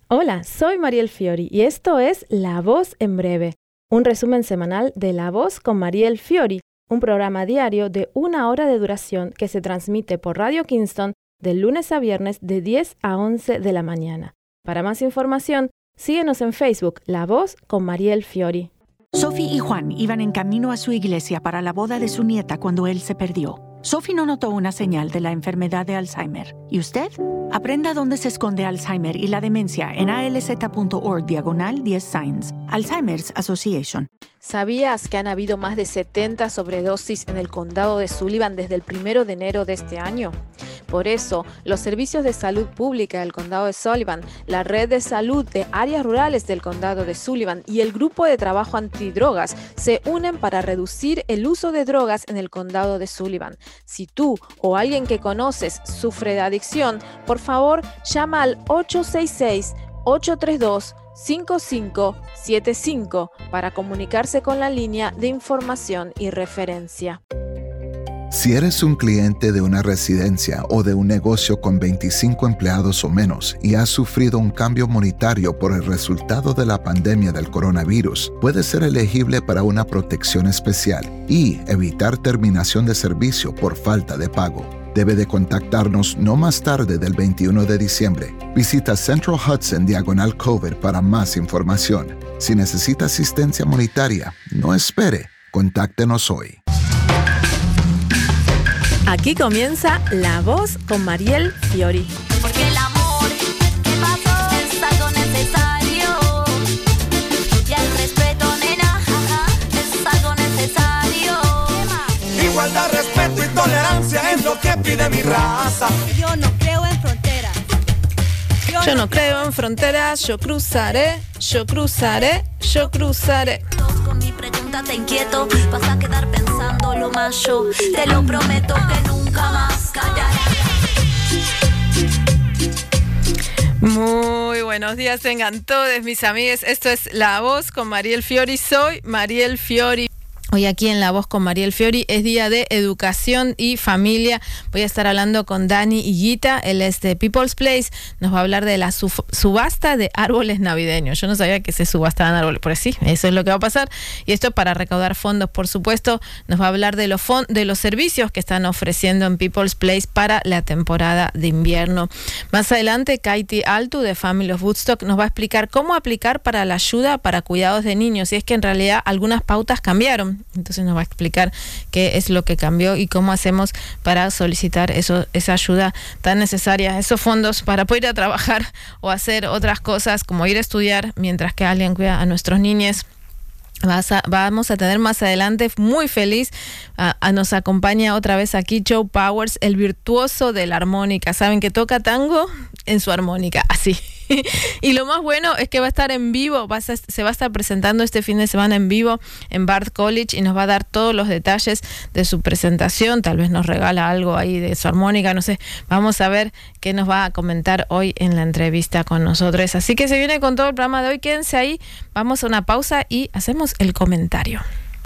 Hola, soy Mariel Fiori y esto es La Voz en Breve, un resumen semanal de La Voz con Mariel Fiori, un programa diario de 1 hora de duración que se transmite por Radio Kingston de lunes a viernes de 10 a 11 de la mañana. Para más información, síguenos en Facebook, La Voz con Mariel Fiori. Sophie y Juan iban en camino a su iglesia para la boda de su nieta cuando él se perdió. Sophie no notó una señal de la enfermedad de Alzheimer. ¿Y usted? Aprenda dónde se esconde Alzheimer y la demencia en alz.org/10 Signs. Alzheimer's Association. ¿Sabías que han habido más de 70 sobredosis en el condado de Sullivan desde el 1 de enero de este año? Por eso, los servicios de salud pública del condado de Sullivan, la red de salud de áreas rurales del condado de Sullivan y el grupo de trabajo antidrogas se unen para reducir el uso de drogas en el condado de Sullivan. Si tú o alguien que conoces sufre de adicción, por favor, llama al 866-832-5575 para comunicarse con la línea de información y referencia. Si eres un cliente de una residencia o de un negocio con 25 empleados o menos y has sufrido un cambio monetario por el resultado de la pandemia del coronavirus, puedes ser elegible para una protección especial y evitar terminación de servicio por falta de pago. Debe de contactarnos no más tarde del 21 de diciembre. Visita Central Hudson Diagonal Cover para más información. Si necesita asistencia monetaria, no espere. Contáctenos hoy. Aquí comienza La Voz con Mariel Fiori. Porque el amor que pasó es algo necesario. Y el respeto, nena, es algo necesario. Igualdad, respeto y tolerancia es lo que pide mi raza. Yo no creo en fronteras. Yo no creo en fronteras, yo cruzaré, yo cruzaré, yo cruzaré. Con mi pregunta te inquieto, vas a quedar pensando lo más yo. Te lo prometo que nunca más callaré. Muy buenos días, tengan todos mis amigos. Esto es La Voz con Mariel Fiori. Soy Mariel Fiori. Hoy aquí en La Voz con Mariel Fiori es día de educación y familia. Voy a estar hablando con Dani Higuita, él es de People's Place. Nos va a hablar de la subasta de árboles navideños. Yo no sabía que se subastaban árboles, pero sí, eso es lo que va a pasar. Y esto para recaudar fondos, por supuesto. Nos va a hablar de los servicios que están ofreciendo en People's Place para la temporada de invierno. Más adelante, Katie Altu de Family of Woodstock nos va a explicar cómo aplicar para la ayuda para cuidados de niños. Y es que en realidad algunas pautas cambiaron. Entonces nos va a explicar qué es lo que cambió y cómo hacemos para solicitar esa ayuda tan necesaria, esos fondos para poder ir a trabajar o hacer otras cosas como ir a estudiar mientras que alguien cuida a nuestros niños. Vamos a tener más adelante, muy feliz, nos acompaña otra vez aquí Joe Powers, el virtuoso de la armónica. Saben que toca tango en su armónica, así. Y lo más bueno es que va a estar en vivo, se va a estar presentando este fin de semana en vivo en Bard College y nos va a dar todos los detalles de su presentación. Tal vez nos regala algo ahí de su armónica, no sé. Vamos a ver qué nos va a comentar hoy en la entrevista con nosotros. Así que se viene con todo el programa de hoy. Quédense ahí, vamos a una pausa y hacemos el comentario.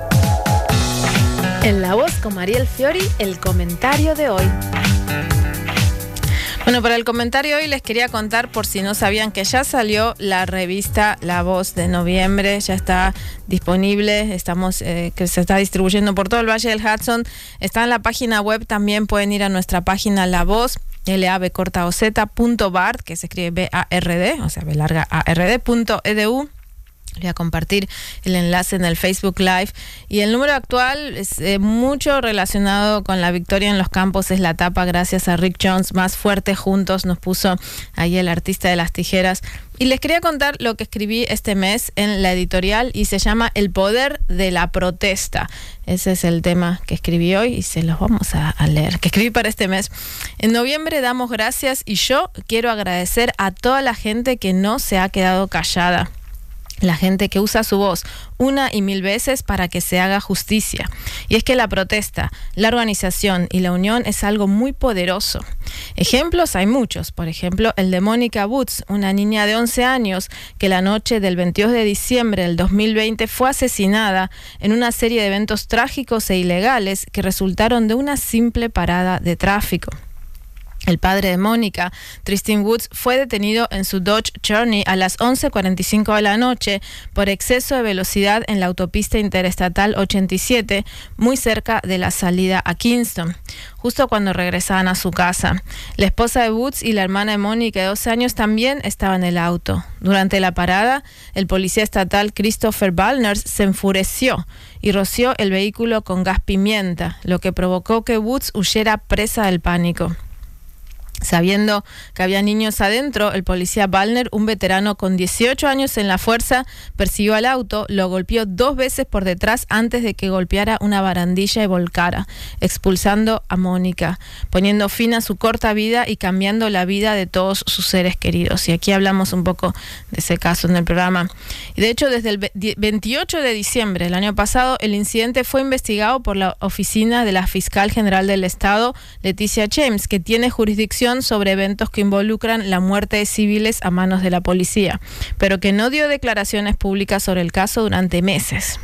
En La Voz con Mariel Fiori, el comentario de hoy. Bueno, para el comentario hoy les quería contar, por si no sabían, que ya salió la revista La Voz de noviembre, ya está disponible, que se está distribuyendo por todo el Valle del Hudson, está en la página web, también pueden ir a nuestra página La Voz, labcortaoz.bard, que se escribe B-A-R-D, o sea, B-larga-A-R-D.edu. Voy a compartir el enlace en el Facebook Live. Y el número actual es mucho relacionado con la victoria en los campos. Es la tapa gracias a Rick Jones. Más fuerte juntos nos puso ahí el artista de las tijeras. Y les quería contar lo que escribí este mes en la editorial y se llama El poder de la protesta. Ese es el tema que escribí hoy y se los vamos a leer, que escribí para este mes. En noviembre damos gracias y yo quiero agradecer a toda la gente que no se ha quedado callada. La gente que usa su voz una y mil veces para que se haga justicia. Y es que la protesta, la organización y la unión es algo muy poderoso. Ejemplos hay muchos. Por ejemplo, el de Mónica Woods, una niña de 11 años que la noche del 22 de diciembre del 2020 fue asesinada en una serie de eventos trágicos e ilegales que resultaron de una simple parada de tráfico. El padre de Mónica, Tristan Woods, fue detenido en su Dodge Journey a las 11:45 de la noche por exceso de velocidad en la autopista interestatal 87, muy cerca de la salida a Kingston, justo cuando regresaban a su casa. La esposa de Woods y la hermana de Mónica, de 12 años, también estaban en el auto. Durante la parada, el policía estatal Christopher Balners se enfureció y roció el vehículo con gas pimienta, lo que provocó que Woods huyera presa del pánico. Sabiendo que había niños adentro, el policía Balner, un veterano con 18 años en la fuerza, persiguió al auto, lo golpeó 2 veces por detrás antes de que golpeara una barandilla y volcara, expulsando a Mónica, poniendo fin a su corta vida y cambiando la vida de todos sus seres queridos. Y aquí hablamos un poco de ese caso en el programa. Y de hecho, desde el 28 de diciembre del año pasado, el incidente fue investigado por la oficina de la Fiscal General del Estado, Leticia James, que tiene jurisdicción sobre eventos que involucran la muerte de civiles a manos de la policía, pero que no dio declaraciones públicas sobre el caso durante meses.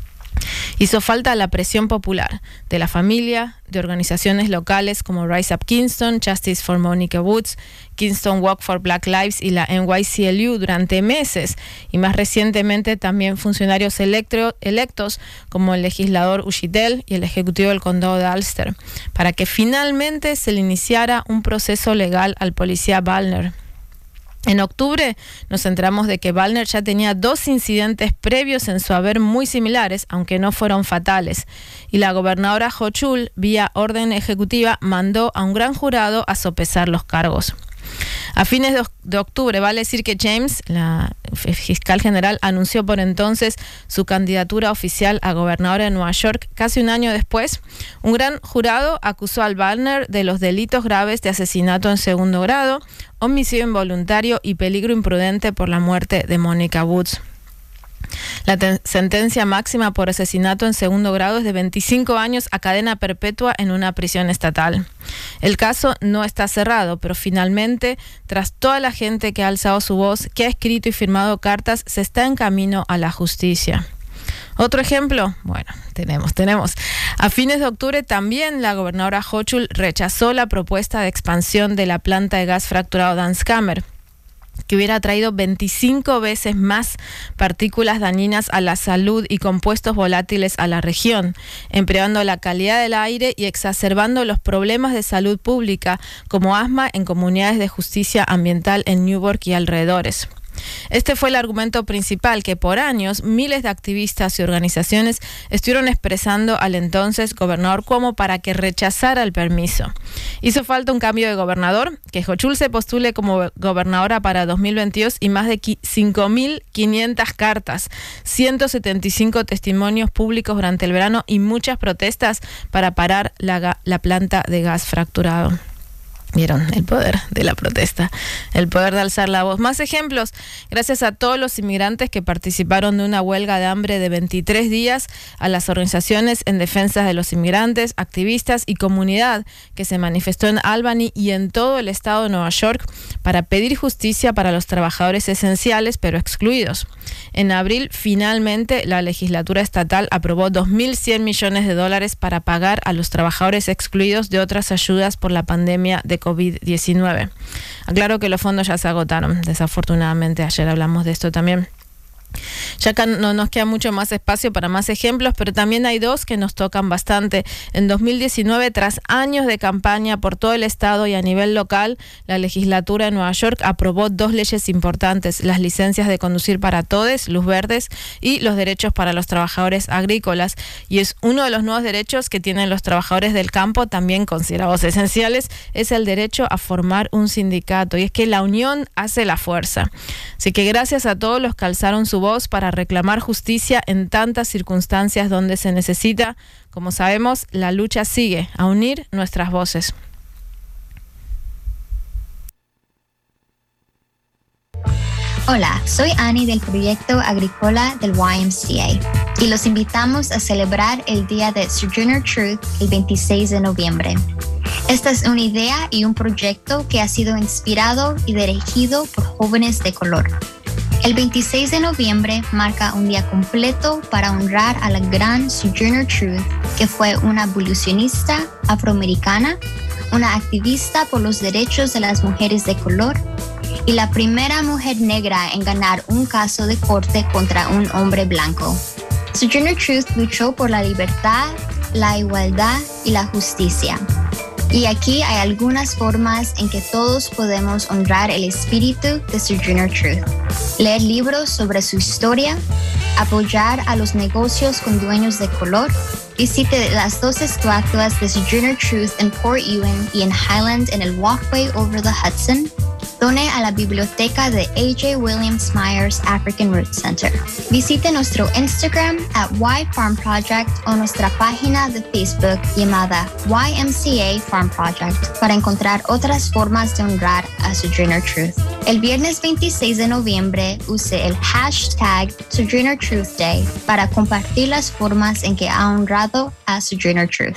Hizo falta la presión popular de la familia, de organizaciones locales como Rise Up Kingston, Justice for Monica Woods, Kingston Walk for Black Lives y la NYCLU durante meses, y más recientemente también funcionarios electos como el legislador Ushidel y el ejecutivo del condado de Ulster, para que finalmente se le iniciara un proceso legal al policía Balner. En octubre nos enteramos de que Balner ya tenía 2 incidentes previos en su haber muy similares, aunque no fueron fatales, y la gobernadora Hochul, vía orden ejecutiva, mandó a un gran jurado a sopesar los cargos. A fines de octubre, vale decir que James, la fiscal general, anunció por entonces su candidatura oficial a gobernadora de Nueva York. Casi un año después, un gran jurado acusó al Balner de los delitos graves de asesinato en segundo grado, homicidio involuntario y peligro imprudente por la muerte de Mónica Woods. La sentencia máxima por asesinato en segundo grado es de 25 años a cadena perpetua en una prisión estatal. El caso no está cerrado, pero finalmente, tras toda la gente que ha alzado su voz, que ha escrito y firmado cartas, se está en camino a la justicia. Otro ejemplo, bueno, tenemos. A fines de octubre también la gobernadora Hochul rechazó la propuesta de expansión de la planta de gas fracturado de Anscamer, que hubiera traído 25 veces más partículas dañinas a la salud y compuestos volátiles a la región, empeorando la calidad del aire y exacerbando los problemas de salud pública como asma en comunidades de justicia ambiental en Newburgh y alrededores. Este fue el argumento principal que por años miles de activistas y organizaciones estuvieron expresando al entonces gobernador Cuomo para que rechazara el permiso. Hizo falta un cambio de gobernador, que Hochul se postule como gobernadora para 2022 y más de 5.500 cartas, 175 testimonios públicos durante el verano y muchas protestas para parar la planta de gas fracturado. Vieron el poder de la protesta, el poder de alzar la voz. Más ejemplos, gracias a todos los inmigrantes que participaron de una huelga de hambre de 23 días, a las organizaciones en defensa de los inmigrantes, activistas y comunidad que se manifestó en Albany y en todo el estado de Nueva York para pedir justicia para los trabajadores esenciales pero excluidos. En abril, finalmente, la legislatura estatal aprobó $2.100 millones para pagar a los trabajadores excluidos de otras ayudas por la pandemia de COVID-19. Aclaro que los fondos ya se agotaron, desafortunadamente. Ayer hablamos de esto también. Ya acá no nos queda mucho más espacio para más ejemplos, pero también hay 2 que nos tocan bastante. En 2019, tras años de campaña por todo el estado y a nivel local, la legislatura de Nueva York aprobó 2 leyes importantes: las licencias de conducir para todos, luz verdes, y los derechos para los trabajadores agrícolas. Y es uno de los nuevos derechos que tienen los trabajadores del campo, también considerados esenciales, es el derecho a formar un sindicato. Y es que la unión hace la fuerza. Así que gracias a todos los que alzaron su voz para reclamar justicia en tantas circunstancias donde se necesita. Como sabemos, la lucha sigue, a unir nuestras voces. Hola, soy Annie del proyecto agrícola del YMCA y los invitamos a celebrar el Día de Sojourner Truth el 26 de noviembre. Esta es una idea y un proyecto que ha sido inspirado y dirigido por jóvenes de color. El 26 de noviembre marca un día completo para honrar a la gran Sojourner Truth, que fue una abolicionista afroamericana, una activista por los derechos de las mujeres de color y la primera mujer negra en ganar un caso de corte contra un hombre blanco. Sojourner Truth luchó por la libertad, la igualdad y la justicia. Y aquí hay algunas formas en que todos podemos honrar el espíritu de Sojourner Truth. Leer libros sobre su historia, apoyar a los negocios con dueños de color, visite las 2 estatuas de Sojourner Truth en Port Ewan y en Highland en el Walkway over the Hudson. Done a la biblioteca de A.J. Williams Myers African Roots Center. Visite nuestro Instagram @YFarmProject o nuestra página de Facebook llamada YMCA Farm Project para encontrar otras formas de honrar a Sojourner Truth. El viernes 26 de noviembre use el hashtag Sojourner Truth Day para compartir las formas en que ha honrado a Sojourner Truth.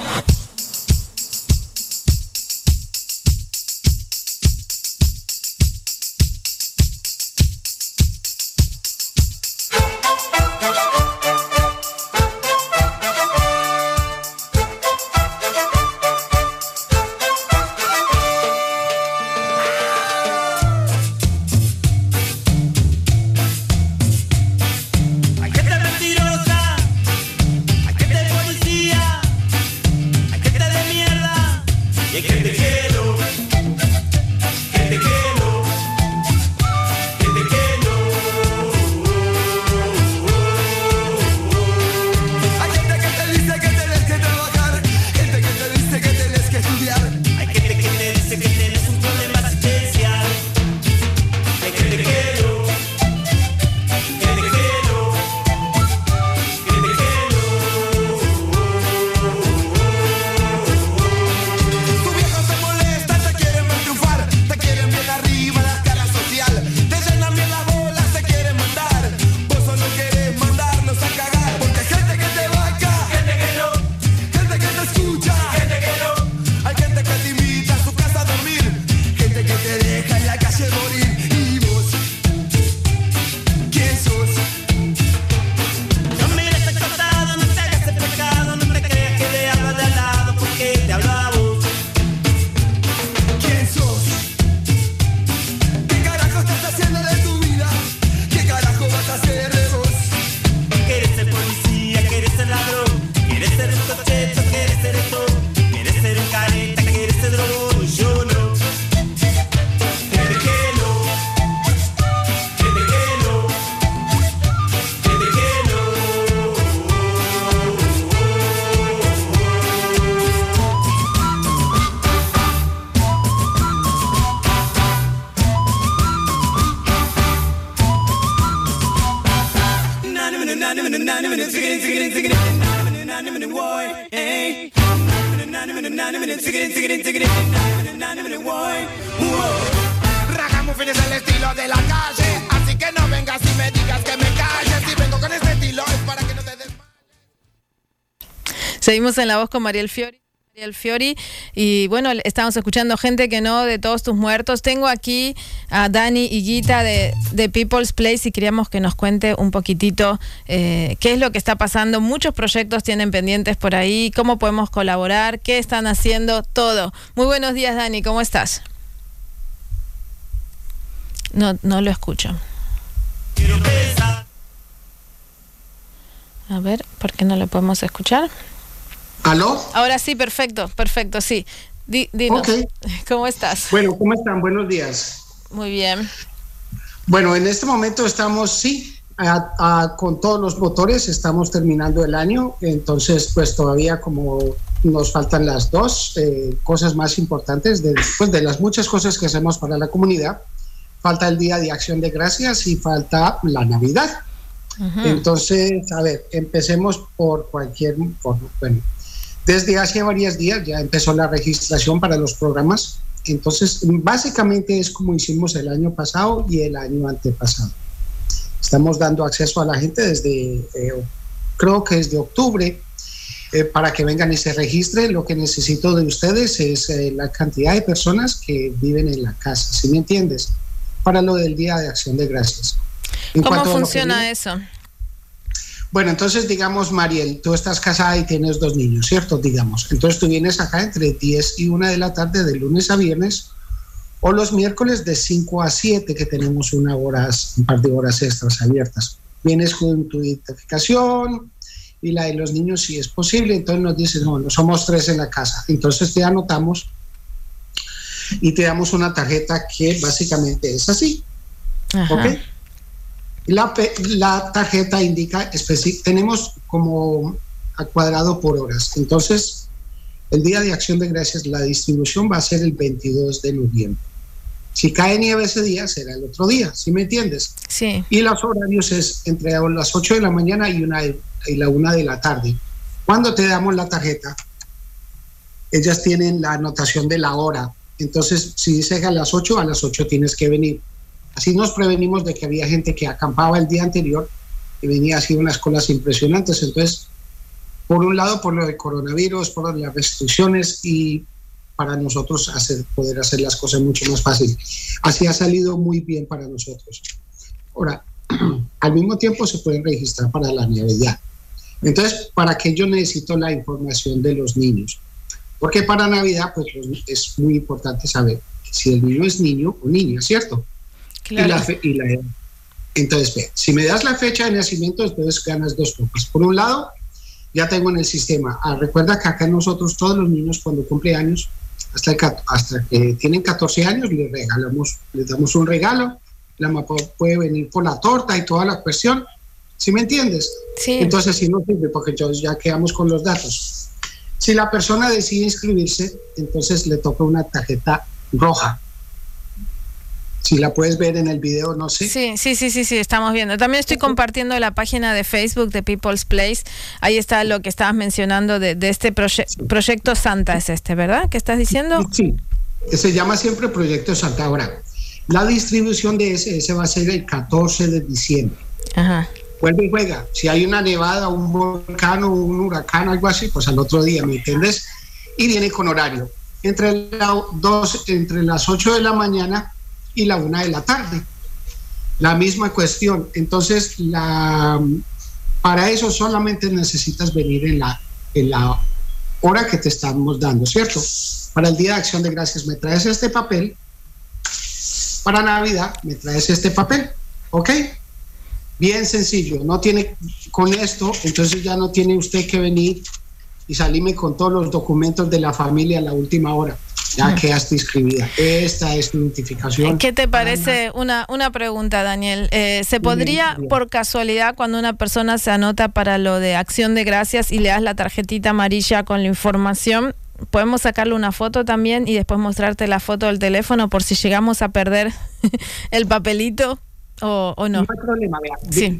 Ragamuffin es el estilo de la calle, así que no vengas y me digas que me calles. Si vengo con este estilo es para que no te desmayes. Seguimos en La Voz con Mariel Fiori. Y bueno, estamos escuchando Gente que no, de Todos tus muertos. Tengo aquí a Dani y Guita de People's Place y queríamos que nos cuente un poquitito qué es lo que está pasando. Muchos proyectos tienen pendientes por ahí, cómo podemos colaborar, qué están haciendo, todo. Muy buenos días, Dani, ¿cómo estás? No lo escucho. A ver, ¿por qué no lo podemos escuchar? ¿Aló? Ahora sí, perfecto, sí. Dinos, okay. ¿Cómo estás? Bueno, ¿cómo están? Buenos días. Muy bien. Bueno, en este momento estamos, con todos los motores, estamos terminando el año, entonces pues todavía como nos faltan las dos cosas más importantes, después de las muchas cosas que hacemos para la comunidad, falta el Día de Acción de Gracias y falta la Navidad. Uh-huh. Entonces, a ver, empecemos por desde hace varios días ya empezó la registración para los programas. Entonces, básicamente es como hicimos el año pasado y el año antepasado. Estamos dando acceso a la gente desde, creo que desde octubre, para que vengan y se registren. Lo que necesito de ustedes es la cantidad de personas que viven en la casa, ¿sí me entiendes? Para lo del Día de Acción de Gracias. ¿Cómo funciona eso? Bueno, entonces digamos, Mariel, tú estás casada y tienes 2 niños, ¿cierto? Digamos, entonces tú vienes acá entre 10 y 1 de la tarde de lunes a viernes, o los miércoles de 5 a 7, que tenemos un par de horas extras abiertas. Vienes con tu identificación y la de los niños si es posible, entonces nos dices, no, somos 3 en la casa, entonces te anotamos y te damos una tarjeta que básicamente es así. Ajá. ¿Ok? La tarjeta indica, tenemos como a cuadrado por horas. Entonces, el Día de Acción de Gracias, la distribución va a ser el 22 de noviembre. Si cae nieve ese día, será el otro día, ¿sí me entiendes? Sí. Y los horarios es entre las 8 de la mañana y la 1 de la tarde. Cuando te damos la tarjeta, ellas tienen la anotación de la hora. Entonces, si dice a las 8 tienes que venir. Así nos prevenimos de que había gente que acampaba el día anterior y venía así unas colas impresionantes. Entonces, por un lado, por lo del coronavirus, por las restricciones y para nosotros poder hacer las cosas mucho más fácil. Así ha salido muy bien para nosotros. Ahora, al mismo tiempo se pueden registrar para la Navidad. Entonces, ¿para qué yo necesito la información de los niños? Porque para Navidad, pues es muy importante saber si el niño es niño o niña, ¿cierto? Claro. Y la edad. Entonces, si me das la fecha de nacimiento, entonces ganas 2 puntos. Por un lado, ya tengo en el sistema. Recuerda que acá nosotros, todos los niños, cuando cumplen años, hasta que tienen 14 años, les damos un regalo. La mamá puede venir por la torta y toda la cuestión. ¿Sí me entiendes? Sí. Entonces, sí no sirve porque ya quedamos con los datos. Si la persona decide inscribirse, entonces le toca una tarjeta roja. Si la puedes ver en el video, no sé. Sí, estamos viendo. También estoy compartiendo la página de Facebook de People's Place. Ahí está lo que estabas mencionando de este proyecto Santa, es ¿verdad? ¿Qué estás diciendo? Sí, se llama siempre Proyecto Santa. Ahora, la distribución de ese va a ser el 14 de diciembre. Ajá. Vuelve y juega. Si hay una nevada, un volcán o un huracán, algo así, pues al otro día, ¿me entiendes? Y viene con horario. Entre las 8 de la mañana y la 1 de la tarde. La misma cuestión. Entonces, para eso solamente necesitas venir en la hora que te estamos dando, ¿cierto? Para el Día de Acción de Gracias me traes este papel. Para Navidad me traes este papel. ¿Ok? Bien sencillo. No tiene con esto, entonces ya no tiene usted que venir y salirme con todos los documentos de la familia a la última hora. Ya quedaste inscribida. Esta es tu identificación. ¿Qué te parece? Una pregunta, Daniel. ¿Se podría, por casualidad, cuando una persona se anota para lo de Acción de Gracias y le das la tarjetita amarilla con la información, podemos sacarle una foto también y después mostrarte la foto del teléfono por si llegamos a perder el papelito o no? No hay problema, vea. Sí.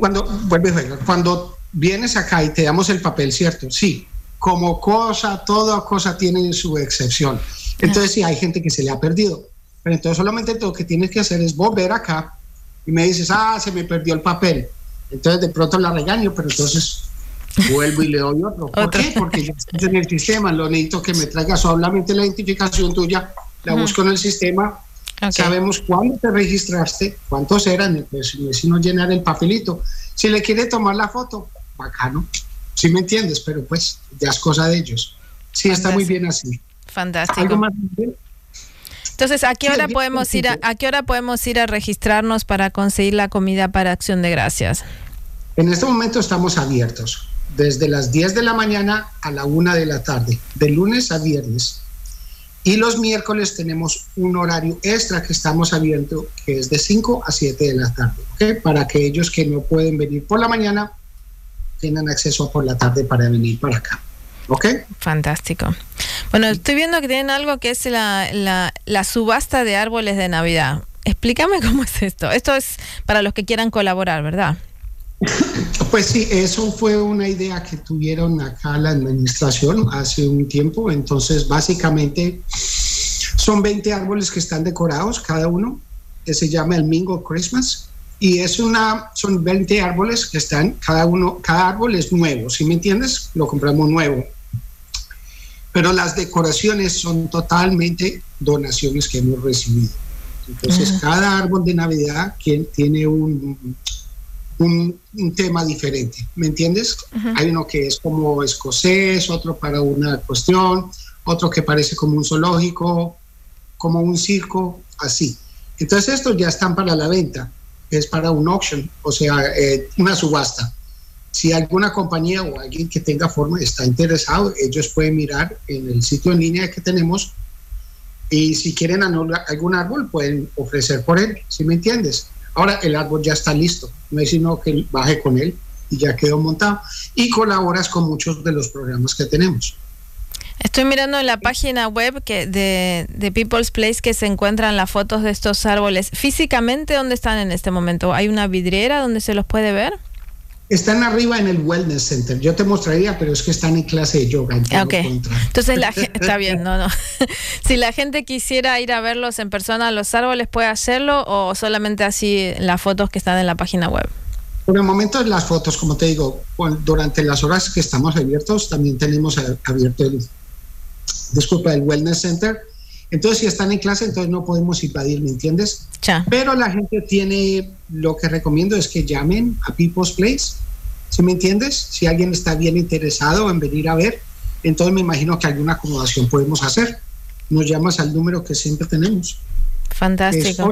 Cuando vienes acá y te damos el papel, ¿cierto? Sí. Como toda cosa tiene su excepción. Entonces, sí, hay gente que se le ha perdido. Pero entonces solamente lo que tienes que hacer es volver acá y me dices, se me perdió el papel. Entonces de pronto la regaño, pero entonces vuelvo y le doy otro. ¿Por qué? Porque ya estás en el sistema. Lo necesito que me traiga solamente la identificación tuya. La busco en el sistema. Okay. Sabemos cuándo te registraste, cuántos eran. Pues si no llenar el papelito. Si le quiere tomar la foto, bacano. Sí me entiendes, pero pues ya es cosa de ellos. Sí, está muy bien así. Fantástico. ¿Algo más? Entonces, ¿a qué hora podemos ir a registrarnos para conseguir la comida para Acción de Gracias? En este momento estamos abiertos desde las 10 de la mañana a la 1 de la tarde, de lunes a viernes. Y los miércoles tenemos un horario extra que estamos abiertos, que es de 5 a 7 de la tarde, ¿okay? Para que ellos que no pueden venir por la mañana tengan acceso por la tarde para venir para acá. ¿Ok? Fantástico. Bueno, estoy viendo que tienen algo que es la subasta de árboles de Navidad. Explícame cómo es esto. Esto es para los que quieran colaborar, ¿verdad? Pues sí, eso fue una idea que tuvieron acá la administración hace un tiempo. Entonces, básicamente, son 20 árboles que están decorados, cada uno, que se llama el Mingle Christmas. Y son 20 árboles que están, cada árbol es nuevo, ¿sí me entiendes? Lo compramos nuevo. Pero las decoraciones son totalmente donaciones que hemos recibido. Entonces, cada árbol de Navidad tiene un un tema diferente, ¿me entiendes? Hay uno que es como escocés, otro para una cuestión, otro que parece como un zoológico, como un circo, así. Entonces estos ya están para la venta, es para un auction, o sea, una subasta. Si alguna compañía o alguien que tenga forma está interesado, ellos pueden mirar en el sitio en línea que tenemos y si quieren algún árbol pueden ofrecer por él, ¿sí me entiendes? Ahora el árbol ya está listo, no es sino que baje con él y ya quedó montado y colaboras con muchos de los programas que tenemos. Estoy mirando en la página web de People's Place que se encuentran las fotos de estos árboles. Físicamente, ¿dónde están en este momento? ¿Hay una vidriera donde se los puede ver? Están arriba en el Wellness Center. Yo te mostraría, pero es que están en clase de yoga. Okay. Entonces la gente está bien, no. Si la gente quisiera ir a verlos en persona, los árboles, ¿puede hacerlo o solamente así las fotos que están en la página web? Por el momento las fotos, como te digo, durante las horas que estamos abiertos, también tenemos abierto el Wellness Center. Entonces, si están en clase, entonces no podemos invadir, ¿me entiendes? Ya. Pero la gente tiene, lo que recomiendo es que llamen a People's Place, ¿sí me entiendes? Si alguien está bien interesado en venir a ver, entonces me imagino que alguna acomodación podemos hacer. Nos llamas al número que siempre tenemos. Fantástico. Es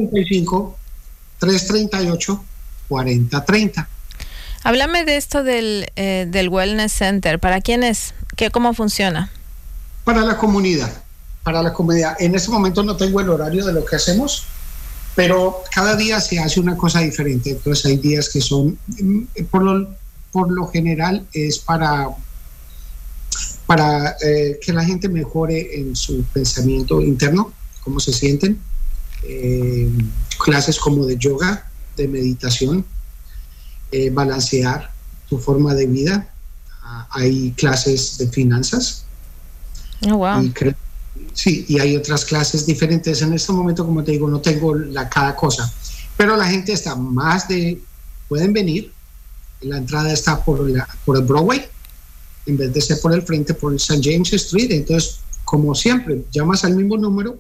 845-338-4030. Háblame de esto del Wellness Center. ¿Para quién es? ¿Cómo funciona? Para la comunidad. En este momento no tengo el horario de lo que hacemos, pero cada día se hace una cosa diferente. Entonces hay días que son, por lo general, es para que la gente mejore en su pensamiento interno, cómo se sienten. Clases como de yoga, de meditación, balancear tu forma de vida. Hay clases de finanzas. Oh, wow. Sí, y hay otras clases diferentes. En este momento, como te digo, no tengo cada cosa, pero la gente está pueden venir. La entrada está por el Broadway, en vez de ser por el frente, por el St. James Street. Entonces, como siempre, llamas al mismo número,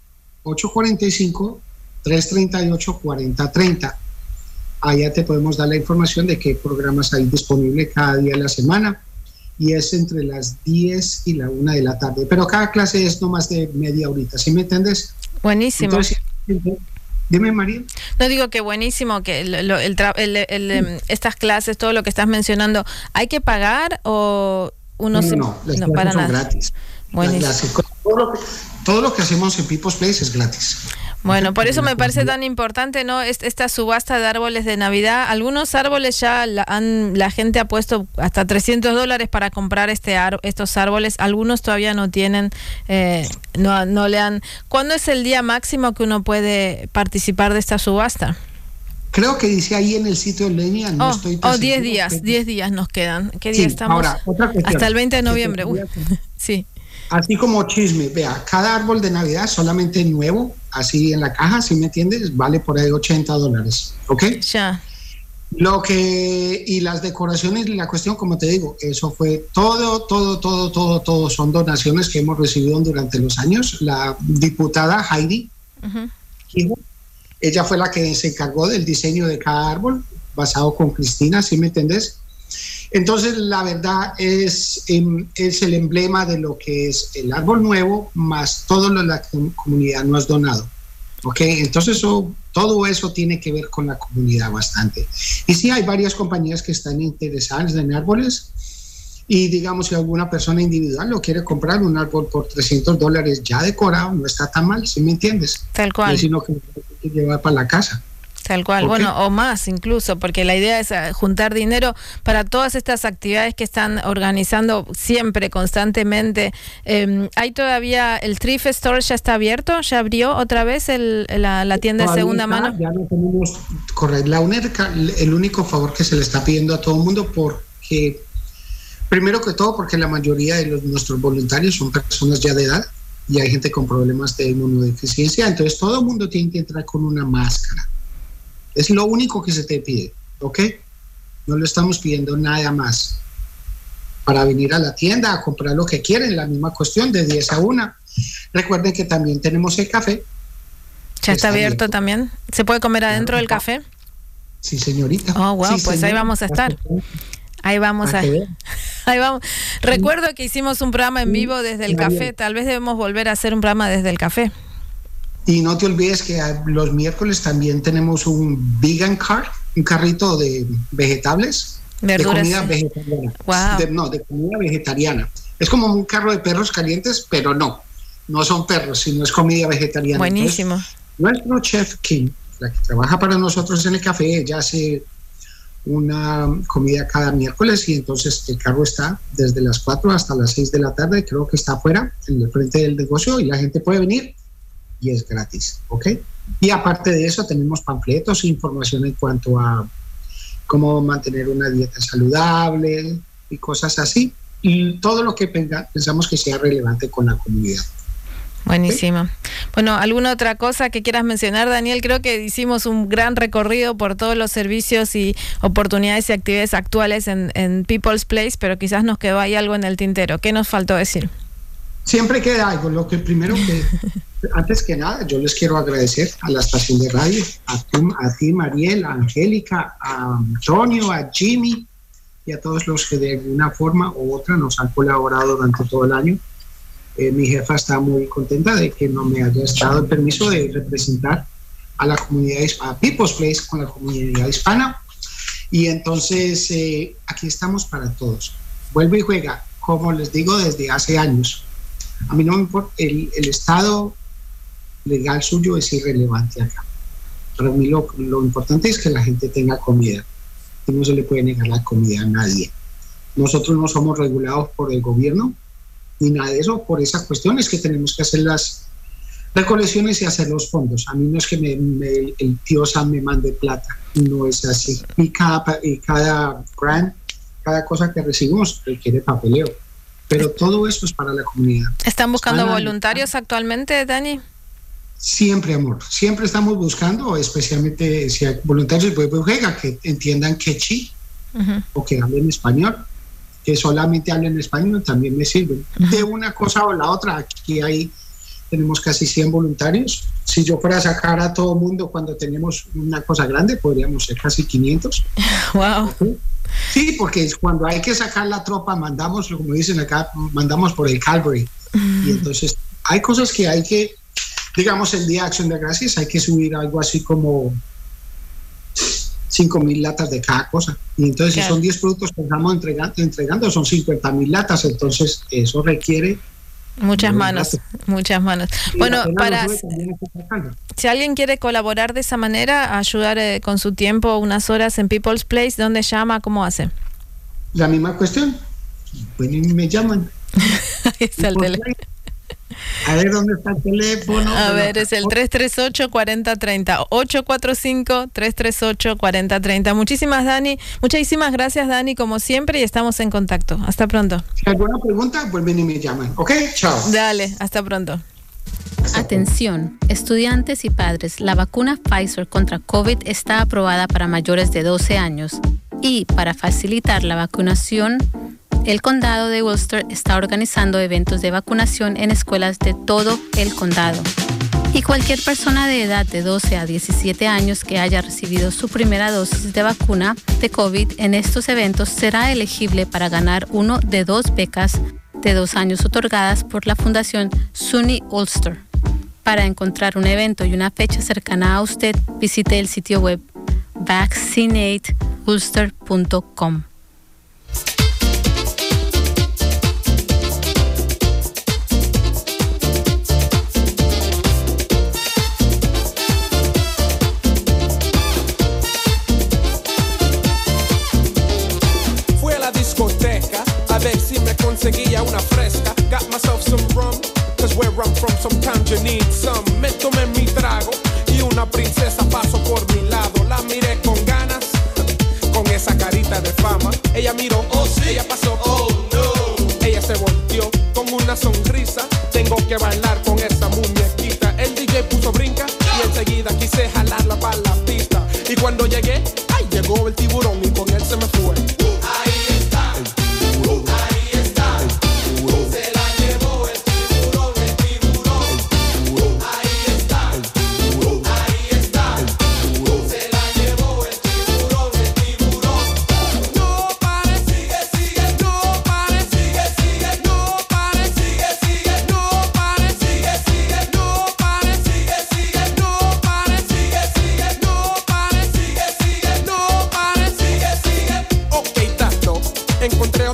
845-338-4030. Allá te podemos dar la información de qué programas hay disponibles cada día de la semana. Y es entre las 10 y la 1 de la tarde. Pero cada clase es no más de media horita, ¿sí me entiendes? Buenísimo. Entonces, dime, María. No, digo que buenísimo que estas clases, todo lo que estás mencionando, ¿hay que pagar o uno No, las clases para son nada? Gratis. Buenísimo. Todo lo que hacemos en People's Place es gratis. Bueno, por eso me parece tan importante, ¿no? Esta subasta de árboles de Navidad. Algunos árboles ya la gente ha puesto hasta $300 para comprar estos árboles. Algunos todavía no tienen, no le han. ¿Cuándo es el día máximo que uno puede participar de esta subasta? Creo que dice ahí en el sitio en línea. No estoy 10 días. 10 días nos quedan. ¿Qué día estamos? Ahora, otra cuestión. Hasta el 20 de noviembre. Sí. Así como chisme, vea, cada árbol de Navidad solamente nuevo, así en la caja, ¿sí me entiendes? Vale por ahí $80, ¿ok? Ya. Y las decoraciones, la cuestión, como te digo, eso fue todo, son donaciones que hemos recibido durante los años. La diputada Heidi, ella fue la que se encargó del diseño de cada árbol, basado con Cristina, ¿sí me entiendes? Entonces, la verdad es el emblema de lo que es el árbol nuevo, más todo lo que la comunidad nos ha donado. ¿Ok? Entonces, todo eso tiene que ver con la comunidad bastante. Y sí, hay varias compañías que están interesadas en árboles. Y digamos, si alguna persona individual lo quiere comprar, un árbol por $300 ya decorado, no está tan mal, ¿sí me entiendes? Tal cual. Sino que hay que llevar para la casa. Tal cual, bueno, o más incluso, porque la idea es juntar dinero para todas estas actividades que están organizando siempre, constantemente. ¿Hay todavía el Thrift Store ya está abierto? ¿Ya abrió otra vez la tienda de segunda mano? Ya no tenemos, correcto. El único favor que se le está pidiendo a todo el mundo, porque primero que todo, porque la mayoría de nuestros voluntarios son personas ya de edad y hay gente con problemas de inmunodeficiencia, entonces todo el mundo tiene que entrar con una máscara. Es lo único que se te pide, ¿ok? No le estamos pidiendo nada más. Para venir a la tienda a comprar lo que quieren, la misma cuestión, de 10 a 1. Recuerden que también tenemos el café. ¿Ya está abierto también? ¿Se puede comer adentro del café? Sí, señorita. Oh, wow, Sí, pues ahí señora. vamos a estar. Ahí vamos Para que vean. ahí vamos. Recuerdo que hicimos un programa en vivo desde el café. Tal vez debemos volver a hacer un programa desde el café. Y no te olvides que los miércoles también tenemos un vegan car, un carrito de vegetables, Verduras. de comida vegetariana. Wow. De comida vegetariana. Es como un carro de perros calientes, pero no son perros, sino es comida vegetariana. Buenísimo. Entonces, nuestro chef Kim, la que trabaja para nosotros en el café, ella hace una comida cada miércoles y entonces el carro está desde las 4 hasta las 6 de la tarde, creo que está afuera, en el frente del negocio, y la gente puede venir y es gratis, ¿ok? Y aparte de eso tenemos panfletos e información en cuanto a cómo mantener una dieta saludable y cosas así, y todo lo que pensamos que sea relevante con la comunidad. Buenísimo. Bueno, ¿alguna otra cosa que quieras mencionar, Daniel? Creo que hicimos un gran recorrido por todos los servicios y oportunidades y actividades actuales en People's Place, pero quizás nos quedó ahí algo en el tintero. ¿Qué nos faltó decir? Siempre queda algo. Lo que primero que, antes que nada, yo les quiero agradecer a la estación de radio, a ti, Mariel, a Angélica, a Antonio, a Jimmy y a todos los que de alguna forma u otra nos han colaborado durante todo el año. Mi jefa está muy contenta de que no me haya dado el permiso de representar a la comunidad hispana, a People's Place con la comunidad hispana. Y entonces aquí estamos para todos. Vuelve y juega, como les digo desde hace años. A mí no me importa, el estado legal suyo es irrelevante acá. Para mí lo importante es que la gente tenga comida. Y no se le puede negar la comida a nadie. Nosotros no somos regulados por el gobierno ni nada de eso. Por esa cuestión es que tenemos que hacer las recolecciones y hacer los fondos. A mí no es que el tío Sam me mande plata, no es así. Y cada grant, cada cosa que recibimos requiere papeleo. Pero todo eso es para la comunidad. ¿Están buscando voluntarios actualmente, Dani? Siempre, amor. Siempre estamos buscando, especialmente si hay voluntarios de Juega que entiendan quechí o que hablen español. Que solamente hablen español también me sirven. De una cosa o la otra, aquí tenemos casi 100 voluntarios. Si yo fuera a sacar a todo mundo cuando tenemos una cosa grande, podríamos ser casi 500. Wow. Sí, porque cuando hay que sacar la tropa, mandamos, como dicen acá, mandamos por el Calvary. Y entonces hay cosas que hay que, digamos, el Día de Acción de Gracias, hay que subir algo así como 5,000 latas de cada cosa. Y entonces si son 10 productos que estamos entregando son 50,000 latas. Entonces eso requiere muchas manos. Y bueno, si alguien quiere colaborar de esa manera, ayudar con su tiempo unas horas en People's Place, ¿dónde llama? ¿Cómo hace? La misma cuestión. Bueno, me llaman. Ahí está el teléfono. A ver, ¿dónde está el teléfono? A ver, es el 338-4030, 845-338-4030. Muchísimas gracias, Dani, como siempre, y estamos en contacto. Hasta pronto. Si hay alguna pregunta, vuelven y me llaman. ¿Ok? Chao. Dale, hasta pronto. Atención, estudiantes y padres, la vacuna Pfizer contra COVID está aprobada para mayores de 12 años y para facilitar la vacunación, el condado de Worcester está organizando eventos de vacunación en escuelas de todo el condado. Y cualquier persona de edad de 12 a 17 años que haya recibido su primera dosis de vacuna de COVID en estos eventos será elegible para ganar una de 2 becas de 2 años otorgadas por la Fundación SUNY Ulster. Para encontrar un evento y una fecha cercana a usted, visite el sitio web vaccinateulster.com. A ver si me conseguía una fresca. Got myself some rum, cause where I'm from sometimes you need some. Me tomé mi trago y una princesa pasó por mi lado. La miré con ganas, con esa carita de fama. Ella miró, oh sí, ella pasó, oh no. Ella se volteó con una sonrisa. Tengo que bailar con esa muñequita. El DJ puso brinca y enseguida quise jalarla para la pista. Y cuando llegué, ay, llegó el tiburón y con él se me fue.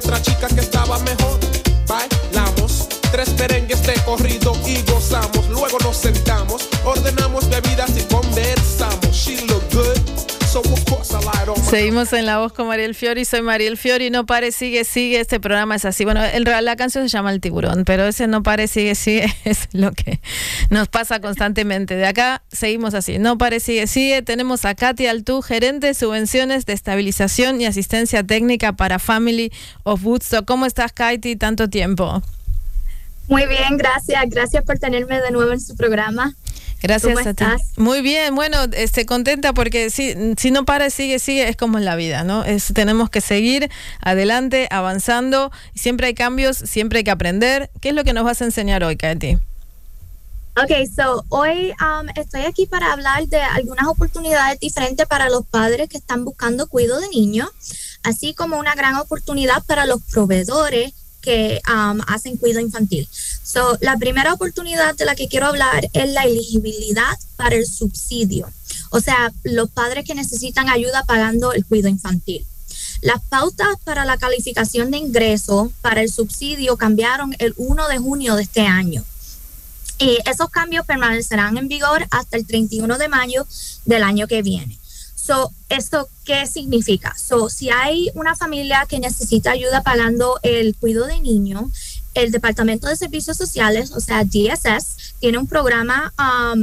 otra chica que estaba mejor. Bailamos 3 merengues de corrido y gozamos. Luego nos sentamos, ordenamos bebidas y conversamos. She looked good, so of course I lied on my... Seguimos en La Voz con Mariel Fiori. Soy Mariel Fiori. No pare, sigue, sigue. Este programa es así. Bueno, la canción se llama El Tiburón, pero ese no pare, sigue, sigue es lo que nos pasa constantemente. De acá seguimos así. No pare, sigue, sigue. Tenemos a Katy Altú, gerente de subvenciones de estabilización y asistencia técnica para Family of Woodstock. ¿Cómo estás, Katy? Tanto tiempo. Muy bien, gracias. Gracias por tenerme de nuevo en su programa. Gracias ¿Cómo a ti. estás? Muy bien, bueno, contenta porque si no para, sigue, es como en la vida, ¿no? Tenemos que seguir adelante, avanzando, y siempre hay cambios, siempre hay que aprender. ¿Qué es lo que nos vas a enseñar hoy, Katy? Okay, so hoy estoy aquí para hablar de algunas oportunidades diferentes para los padres que están buscando cuidado de niños, así como una gran oportunidad para los proveedores que hacen cuidado infantil. So, la primera oportunidad de la que quiero hablar es la elegibilidad para el subsidio. O sea, los padres que necesitan ayuda pagando el cuidado infantil. Las pautas para la calificación de ingreso para el subsidio cambiaron el 1 de junio de este año. Y esos cambios permanecerán en vigor hasta el 31 de mayo del año que viene. So, ¿esto qué significa? So, si hay una familia que necesita ayuda pagando el cuidado de niños, el Departamento de Servicios Sociales, o sea, DSS, tiene un programa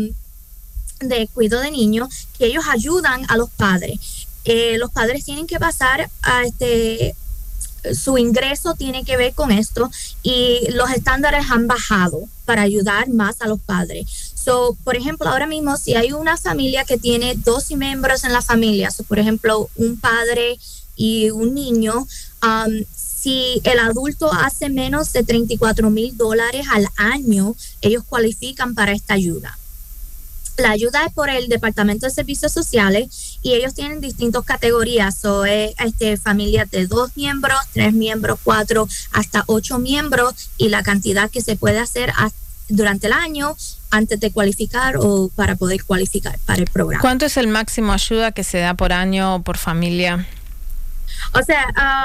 de cuidado de niños que ellos ayudan a los padres. Los padres tienen que pasar a su ingreso tiene que ver con esto y los estándares han bajado para ayudar más a los padres. So, por ejemplo, ahora mismo si hay una familia que tiene 2 miembros en la familia, so, por ejemplo, un padre y un niño, si el adulto hace menos de $34,000 al año, ellos cualifican para esta ayuda. La ayuda es por el Departamento de Servicios Sociales y ellos tienen distintas categorías. So, familias de 2 miembros, 3 miembros, 4, hasta 8 miembros y la cantidad que se puede hacer durante el año antes de cualificar o para poder cualificar para el programa. ¿Cuánto es el máximo ayuda que se da por año o por familia? O sea,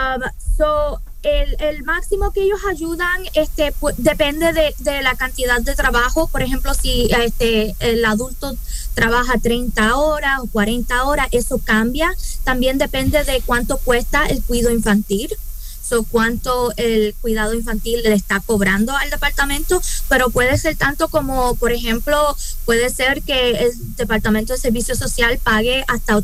el máximo que ellos ayudan depende de la cantidad de trabajo. Por ejemplo, si el adulto trabaja 30 horas o 40 horas, eso cambia. También depende de cuánto cuesta el cuidado infantil. So, cuánto el cuidado infantil le está cobrando al departamento, pero puede ser tanto como, por ejemplo, puede ser que el Departamento de Servicio Social pague hasta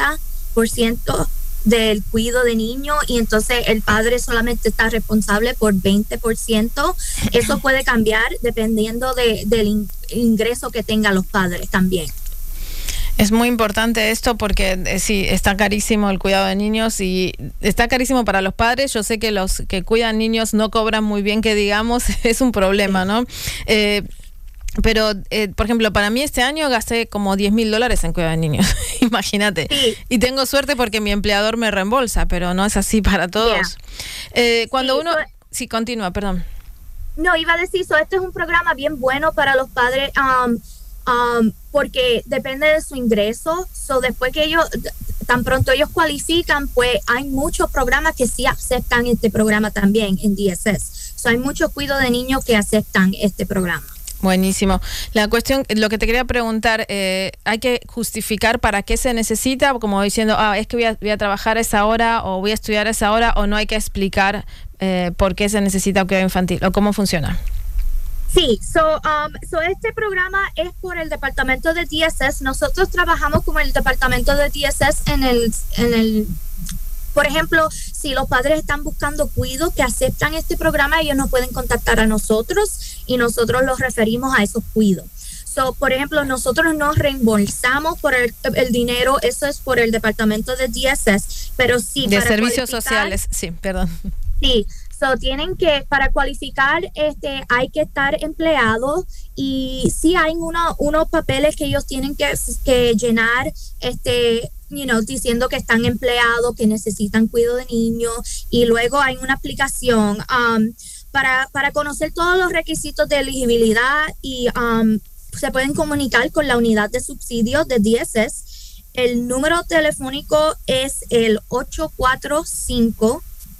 80% del cuidado de niño y entonces el padre solamente está responsable por 20%. Eso puede cambiar dependiendo del ingreso que tengan los padres también. Es muy importante esto porque sí, está carísimo el cuidado de niños y está carísimo para los padres. Yo sé que los que cuidan niños no cobran muy bien, que digamos, es un problema, ¿no? Pero, por ejemplo, para mí este año gasté como $10,000 en cuidado de niños, imagínate. Sí. Y tengo suerte porque mi empleador me reembolsa, pero no es así para todos. Cuando uno... Sí, continúa, perdón. No, iba a decir, este es un programa bien bueno para los padres porque depende de su ingreso. Después que tan pronto ellos cualifican, pues hay muchos programas que sí aceptan este programa también en DSS. Hay muchos cuidados de niños que aceptan este programa. Buenísimo. La cuestión, lo que te quería preguntar, ¿hay que justificar para qué se necesita? Como diciendo, es que voy a trabajar a esa hora o voy a estudiar a esa hora, o no hay que explicar por qué se necesita cuidado infantil o cómo funciona. Sí, este programa es por el departamento de DSS. Nosotros trabajamos con el departamento de DSS en el por ejemplo, si los padres están buscando cuidado que aceptan este programa, ellos nos pueden contactar a nosotros y nosotros los referimos a esos cuidados. Por ejemplo, nosotros nos reembolsamos por el dinero, eso es por el departamento de DSS, pero sí de servicios sociales, sí, perdón. Sí. Tienen que, para cualificar, hay que estar empleados y sí hay unos papeles que ellos tienen que llenar, diciendo que están empleados, que necesitan cuidado de niños, y luego hay una aplicación para conocer todos los requisitos de elegibilidad y se pueden comunicar con la unidad de subsidios de DSS. El número telefónico es el 845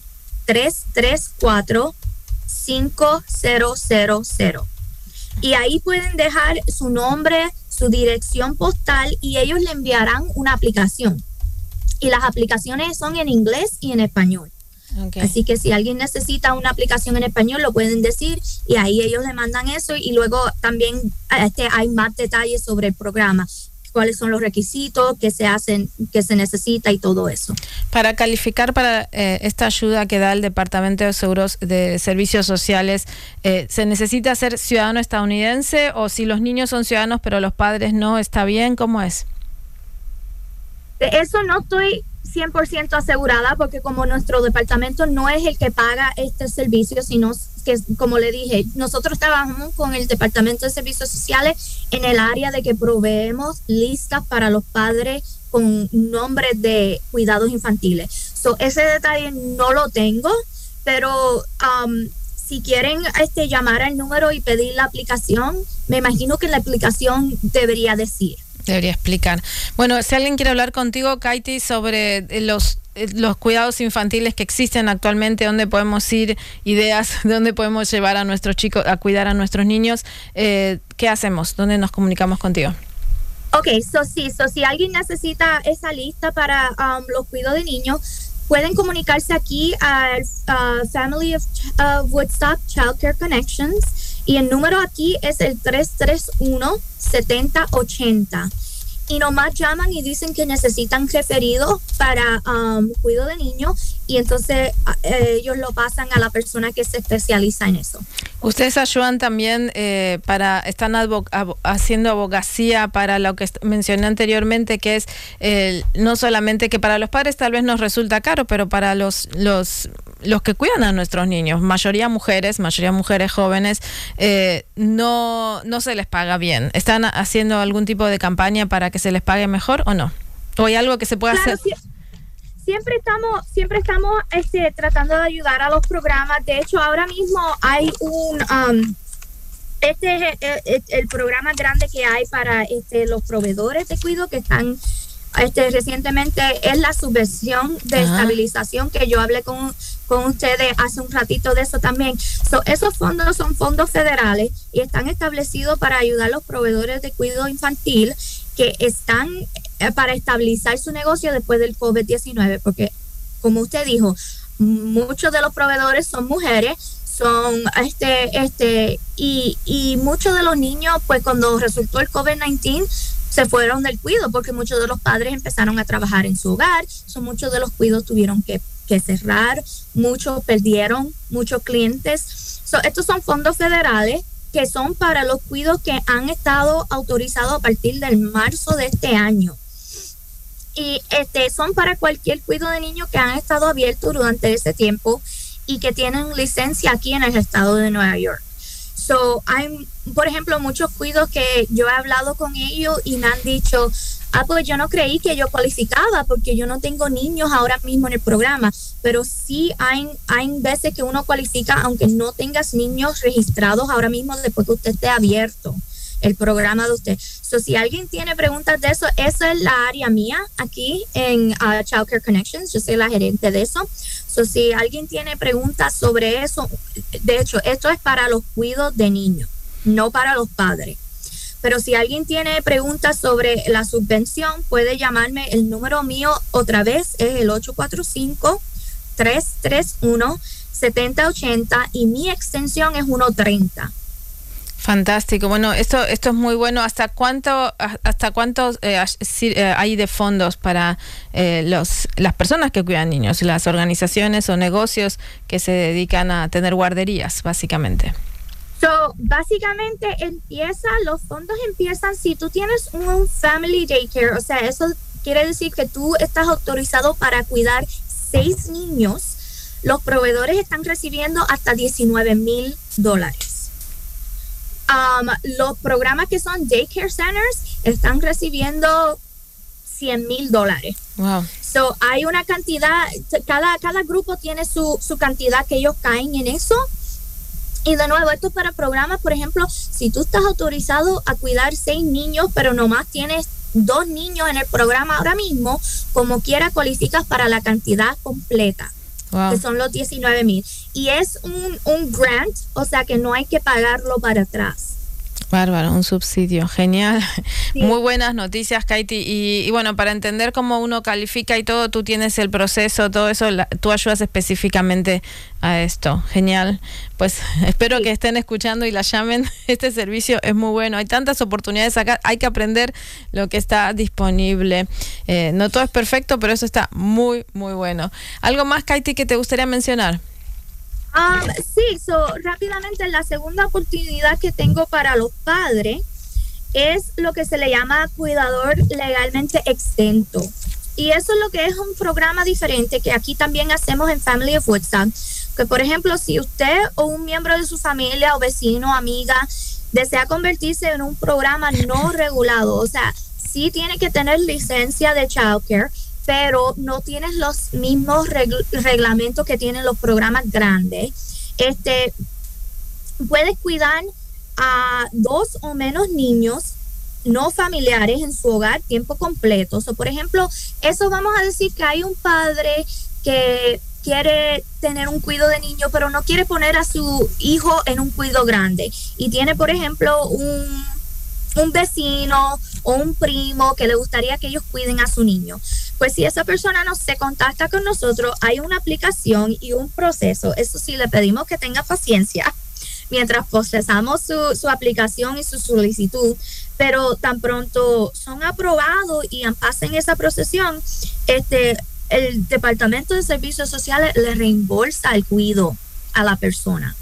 1-800-334-5000. Y ahí pueden dejar su nombre, su dirección postal y ellos le enviarán una aplicación. Y las aplicaciones son en inglés y en español. Okay. Así que si alguien necesita una aplicación en español, lo pueden decir y ahí ellos le mandan eso. Y luego también hay más detalles sobre el programa, cuáles son los requisitos que se hacen, que se necesita y todo eso. Para calificar para esta ayuda que da el Departamento de Seguros de Servicios Sociales, ¿se necesita ser ciudadano estadounidense o si los niños son ciudadanos pero los padres no, está bien? ¿Cómo es? De eso no estoy 100% asegurada porque como nuestro departamento no es el que paga este servicio, sino que, como le dije, nosotros trabajamos con el Departamento de Servicios Sociales en el área de que proveemos listas para los padres con nombres de cuidados infantiles. So, ese detalle no lo tengo, pero si quieren llamar al número y pedir la aplicación, me imagino que la aplicación debería decir. Debería explicar. Bueno, si alguien quiere hablar contigo, Katie, sobre los cuidados infantiles que existen actualmente, dónde podemos ir, ideas, dónde podemos llevar a nuestros chicos a cuidar a nuestros niños, ¿qué hacemos? ¿Dónde nos comunicamos contigo? Si alguien necesita esa lista para los cuidados de niños, pueden comunicarse aquí al Family of Woodstock Child Care Connections y el número aquí es el 331-7080. Y nomás llaman y dicen que necesitan referidos para cuidado de niños y entonces ellos lo pasan a la persona que se especializa en eso. Ustedes ayudan también están haciendo abogacía para lo que mencioné anteriormente, que es no solamente que para los padres tal vez nos resulta caro, pero para los que cuidan a nuestros niños, mayoría mujeres jóvenes, no se les paga bien. ¿Están haciendo algún tipo de campaña para que se les pague mejor o no? ¿O hay algo que se pueda hacer? Siempre estamos tratando de ayudar a los programas. De hecho, ahora mismo hay este es el programa grande que hay para los proveedores de cuidado que están recientemente, es la subvención de estabilización que yo hablé con ustedes hace un ratito de eso también. Esos fondos son fondos federales y están establecidos para ayudar a los proveedores de cuidado infantil que están para estabilizar su negocio después del COVID-19, porque como usted dijo, muchos de los proveedores son mujeres, y muchos de los niños, pues cuando resultó el COVID-19 se fueron del cuidado porque muchos de los padres empezaron a trabajar en su hogar, muchos de los cuidados tuvieron que cerrar, muchos perdieron, muchos clientes. Estos son fondos federales que son para los cuidados que han estado autorizados a partir del marzo de este año. Y son para cualquier cuidado de niños que han estado abiertos durante ese tiempo y que tienen licencia aquí en el estado de Nueva York. Hay, por ejemplo, muchos cuidados que yo he hablado con ellos y me han dicho, pues yo no creí que yo cualificaba porque yo no tengo niños ahora mismo en el programa, pero sí hay veces que uno cualifica aunque no tengas niños registrados ahora mismo después que usted esté abierto el programa de usted. Si alguien tiene preguntas de eso, esa es la área mía aquí en Child Care Connections, yo soy la gerente de eso. Si alguien tiene preguntas sobre eso, de hecho, esto es para los cuidados de niños, no para los padres. Pero si alguien tiene preguntas sobre la subvención, puede llamarme. El número mío otra vez es el 845-331-7080 y mi extensión es 130. Fantástico. Bueno, esto es muy bueno. ¿Hasta cuántos hay de fondos para las personas que cuidan niños, las organizaciones o negocios que se dedican a tener guarderías, básicamente? Básicamente los fondos empiezan si tú tienes un family daycare, o sea, eso quiere decir que tú estás autorizado para cuidar 6 niños. Los proveedores están recibiendo hasta $19,000. Los programas que son daycare centers están recibiendo $100,000. Wow. Hay una cantidad, cada grupo tiene su cantidad que ellos caen en eso. Y de nuevo, esto es para programas, por ejemplo, si tú estás autorizado a cuidar 6 niños, pero nomás tienes 2 niños en el programa ahora mismo, como quiera cualificas para la cantidad completa. que son los 19,000. Y es un grant, o sea que no hay que pagarlo para atrás. Bárbaro, un subsidio, genial. Sí. Muy buenas noticias, Katie. Y bueno, para entender cómo uno califica y todo, tú tienes el proceso, todo eso, tú ayudas específicamente a esto. Genial. Pues espero que estén escuchando y la llamen. Este servicio es muy bueno. Hay tantas oportunidades acá, hay que aprender lo que está disponible. No todo es perfecto, pero eso está muy, muy bueno. ¿Algo más, Katie, que te gustaría mencionar? Sí, rápidamente la segunda oportunidad que tengo para los padres es lo que se le llama cuidador legalmente exento. Y eso es lo que es un programa diferente que aquí también hacemos en Family of Woodstock. Que por ejemplo, si usted o un miembro de su familia o vecino, amiga, desea convertirse en un programa no regulado, o sea, sí tiene que tener licencia de childcare, pero no tienes los mismos reglamentos que tienen los programas grandes. Puedes cuidar a 2 o menos niños no familiares en su hogar tiempo completo. Por ejemplo, eso vamos a decir que hay un padre que quiere tener un cuido de niño, pero no quiere poner a su hijo en un cuido grande. Y tiene, por ejemplo, un vecino o un primo que le gustaría que ellos cuiden a su niño. Pues si esa persona no se contacta con nosotros, hay una aplicación y un proceso. Eso sí, le pedimos que tenga paciencia mientras procesamos su aplicación y su solicitud, pero tan pronto son aprobados y pasen esa procesión, el Departamento de Servicios Sociales le reembolsa el cuido a la persona.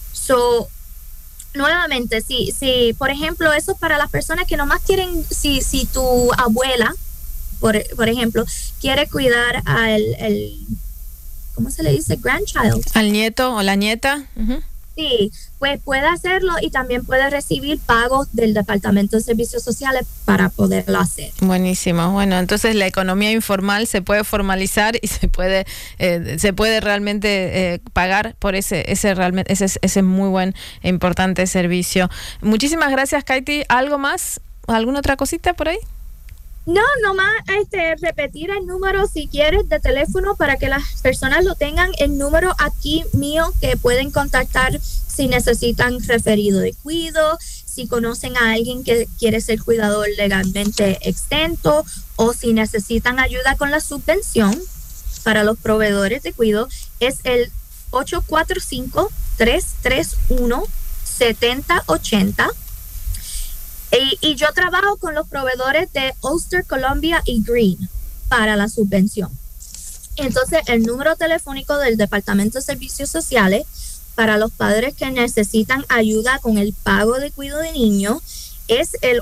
Nuevamente, si por ejemplo, eso es para las personas que nomás quieren, si tu abuela, por ejemplo, quiere cuidar al ¿cómo se le dice? Grandchild. Al nieto o la nieta. Uh-huh. Sí, pues puede hacerlo y también puede recibir pagos del Departamento de Servicios Sociales para poderlo hacer. Buenísimo. Bueno, entonces la economía informal se puede formalizar y se puede realmente pagar por ese muy buen e importante servicio. Muchísimas gracias, Katie. ¿Algo más? ¿Alguna otra cosita por ahí? No, nomás repetir el número si quieres de teléfono para que las personas lo tengan. El número aquí mío que pueden contactar si necesitan referido de cuido, si conocen a alguien que quiere ser cuidador legalmente exento o si necesitan ayuda con la subvención para los proveedores de cuido, es el 845-331-7080. Y yo trabajo con los proveedores de Ulster, Columbia y Green para la subvención. Entonces, el número telefónico del Departamento de Servicios Sociales para los padres que necesitan ayuda con el pago de cuidado de niños es el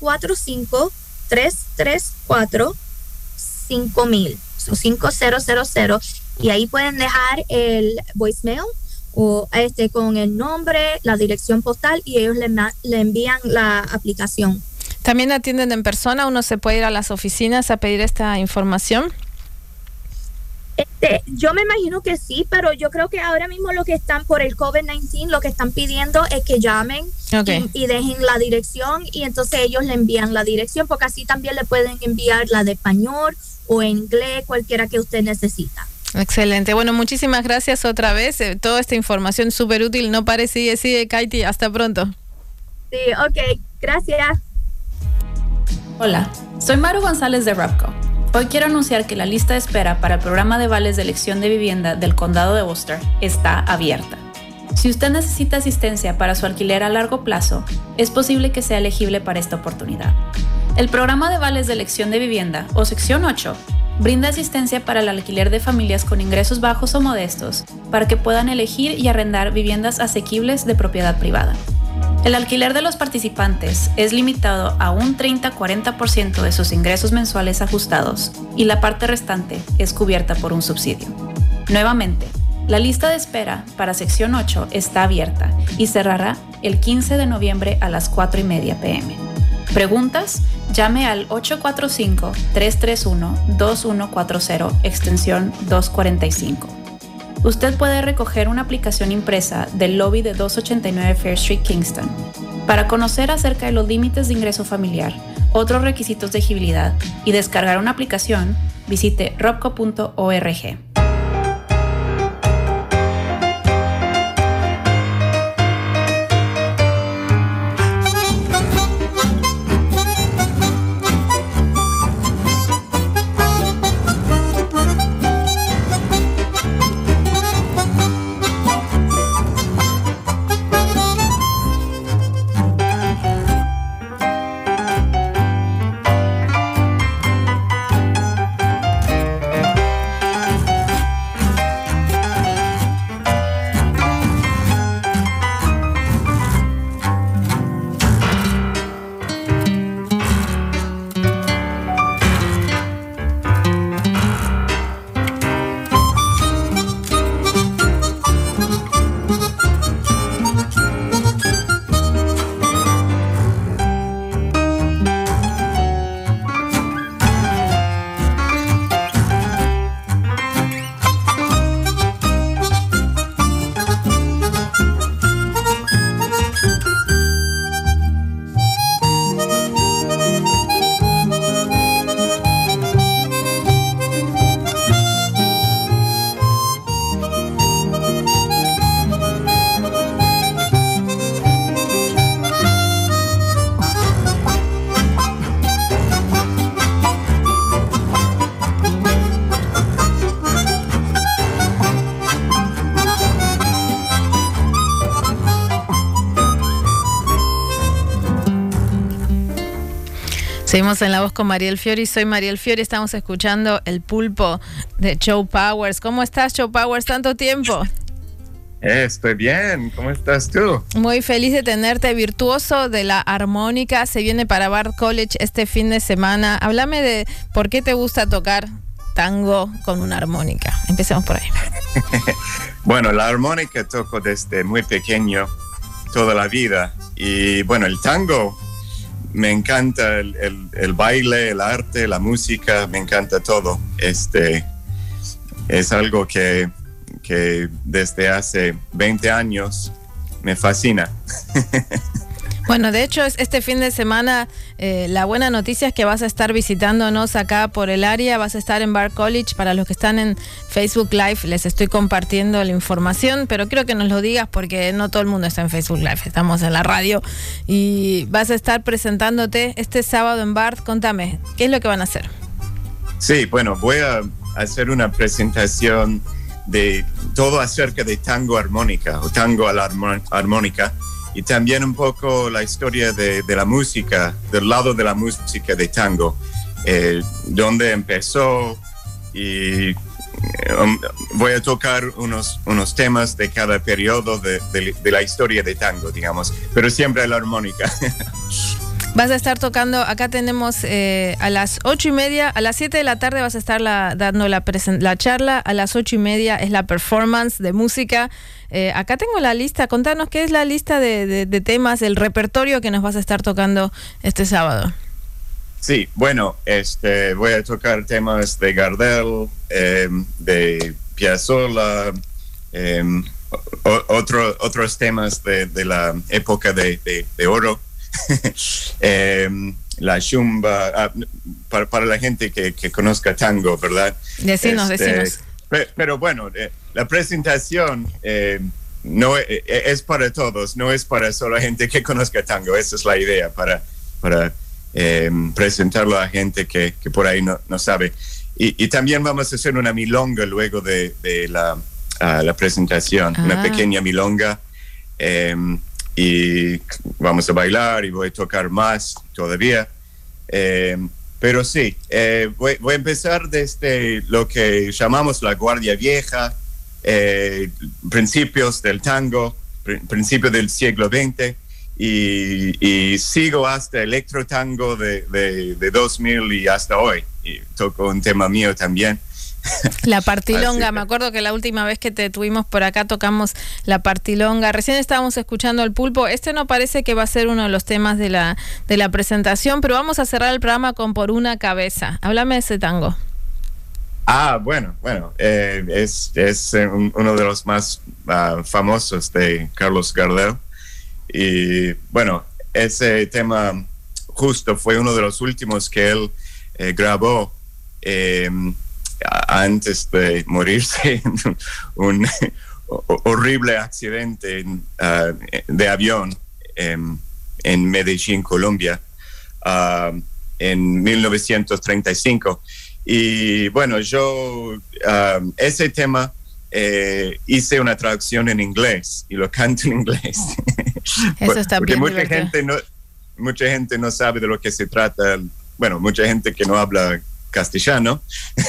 845-334-5000, 5000. Y ahí pueden dejar el voicemail o con el nombre, la dirección postal y ellos le envían la aplicación. ¿También atienden en persona? ¿Uno se puede ir a las oficinas a pedir esta información? Yo me imagino que sí, pero yo creo que ahora mismo lo que están por el COVID-19, lo que están pidiendo es que llamen y dejen la dirección y entonces ellos le envían la dirección, porque así también le pueden enviar la de español o inglés, cualquiera que usted necesita. Excelente. Bueno, muchísimas gracias otra vez. Toda esta información súper útil. No pare, sigue, Katie. Hasta pronto. Sí, ok. Gracias. Hola, soy Maru González de Rapco. Hoy quiero anunciar que la lista de espera para el programa de vales de elección de vivienda del Condado de Worcester está abierta. Si usted necesita asistencia para su alquiler a largo plazo, es posible que sea elegible para esta oportunidad. El programa de vales de elección de vivienda, o Sección 8, brinda asistencia para el alquiler de familias con ingresos bajos o modestos para que puedan elegir y arrendar viviendas asequibles de propiedad privada. El alquiler de los participantes es limitado a un 30-40% de sus ingresos mensuales ajustados y la parte restante es cubierta por un subsidio. Nuevamente, la lista de espera para Sección 8 está abierta y cerrará el 15 de noviembre a las 4:30 p.m. ¿Preguntas? Llame al 845-331-2140, extensión 245. Usted puede recoger una aplicación impresa del lobby de 289 Fair Street, Kingston. Para conocer acerca de los límites de ingreso familiar, otros requisitos de elegibilidad y descargar una aplicación, visite robco.org. Seguimos en La Voz con Mariel Fiori. Soy Mariel Fiori. Estamos escuchando El Pulpo de Joe Powers. ¿Cómo estás, Joe Powers? ¿Tanto tiempo? Estoy bien. ¿Cómo estás tú? Muy feliz de tenerte. Virtuoso de la armónica. Se viene para Bard College este fin de semana. Háblame de por qué te gusta tocar tango con una armónica. Empecemos por ahí. Bueno, la armónica toco desde muy pequeño, toda la vida. Y bueno, el tango, me encanta el baile, el arte, la música, me encanta todo. Es algo que desde hace 20 años me fascina. Bueno, de hecho, este fin de semana la buena noticia es que vas a estar visitándonos acá por el área, vas a estar en Bard College. Para los que están en Facebook Live, les estoy compartiendo la información, pero quiero que nos lo digas porque no todo el mundo está en Facebook Live, estamos en la radio y vas a estar presentándote este sábado en Bard. Contame, ¿qué es lo que van a hacer? Sí, bueno, voy a hacer una presentación de todo acerca de tango armónica o tango a la armónica. Y también un poco la historia de la música, del lado de la música de tango, donde empezó, y voy a tocar unos temas de cada periodo de la historia de tango, digamos, pero siempre a la armónica. Vas a estar tocando, acá tenemos a las 8:30, a las 7 de la tarde vas a estar dando la charla, a las 8:30 es la performance de música. Acá tengo la lista, contanos qué es la lista de temas, el repertorio que nos vas a estar tocando este sábado. Sí, bueno, voy a tocar temas de Gardel, de Piazzolla, otros temas de la época de oro. La chumba, para la gente que conozca tango, ¿verdad? Decinos. Pero bueno, la presentación no es para todos, no es para solo gente que conozca tango. Esa es la idea, para presentarlo a gente que por ahí no sabe. Y también vamos a hacer una milonga luego de la presentación, una pequeña milonga. Y vamos a bailar y voy a tocar más todavía. Pero sí, voy a empezar desde lo que llamamos la Guardia Vieja, principios del tango, principios del siglo XX, y sigo hasta electro tango de 2000 y hasta hoy. Y toco un tema mío también. La partilonga, me acuerdo que la última vez que te tuvimos por acá tocamos la partilonga. Recién estábamos escuchando El Pulpo. No parece que va a ser uno de los temas de la presentación, pero vamos a cerrar el programa con Por una cabeza. Háblame de ese tango. Bueno, es uno de los más famosos de Carlos Gardel. Y bueno, ese tema justo fue uno de los últimos que él grabó antes de morirse en un horrible accidente de avión en Medellín, Colombia, en 1935. Y bueno, yo ese tema hice una traducción en inglés y lo canto en inglés. Eso está porque bien. mucha gente no sabe de lo que se trata. Bueno, mucha gente que no habla castellano